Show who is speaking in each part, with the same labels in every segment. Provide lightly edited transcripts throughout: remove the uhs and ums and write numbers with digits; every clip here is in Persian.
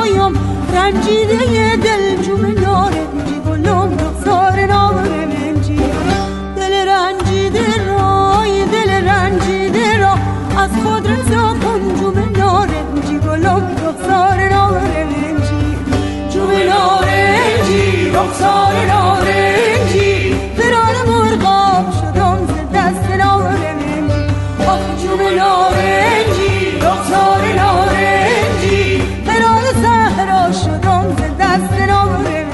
Speaker 1: خدایم رنجیده دل جون نارنجی گلم رخسار نارنجی دل رنجیده رای دل رنجیده را از خود رضا کن جون نارنجی گلم رخسار نارنجی جون نارنجی رخسار نارنجی فرار مرغاب شدم ز دست نارنجی آخ جون نارنجی رخسار نارنجی فرار صحرا شدم ز دست نارنجی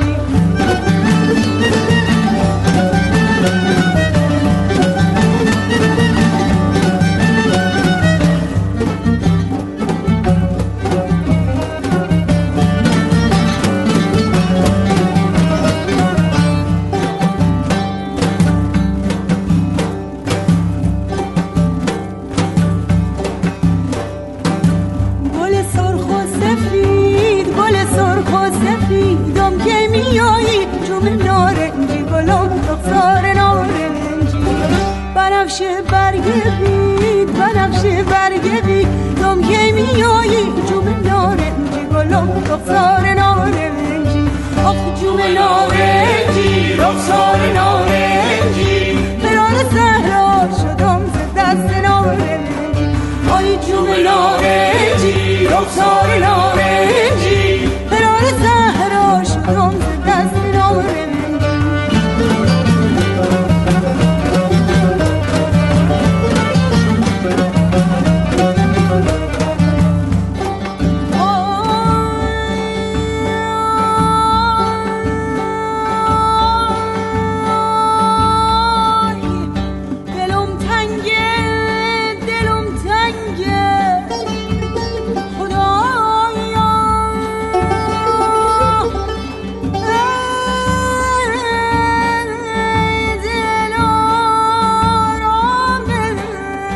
Speaker 1: بنفشه برگ بید بنفشه برگ بید دم که میایی جون نارنجی گلم رخسار نارنجی آخ جون نارنجی رخسار نارنجی فرار صحرا شدم ز دست نارنجی آی جون نارنجی رخسار نارنجی فرار صحرا شدم ز دست نارنجی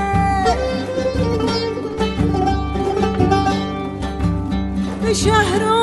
Speaker 1: شهر